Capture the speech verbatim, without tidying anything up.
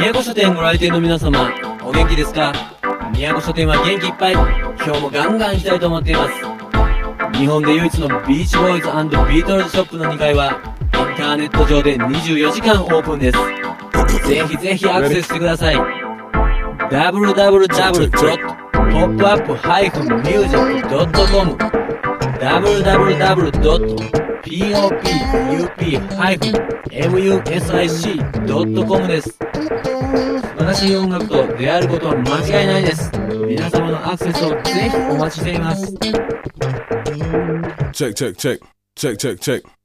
宮古書店ご来店の皆様、お元気ですか？宮古書店は元気いっぱい、今日もガンガン行きたいと思っています。日本で唯一のビーチボーイズ&ビートルズショップのにかいはインターネット上でにじゅうよじかんオープンです。ぜひぜひアクセスしてください。ダブリューダブリューダブリュードットポップアップハイフンミュージックドットコム ダブリューダブリューダブリュードットポップアップハイフンミュージックドットコム です。素晴らしい音楽と出会えることは間違いないです。皆様のアクセスをぜひお待ちしています。 チェックチェックチェックチェックチェックチェック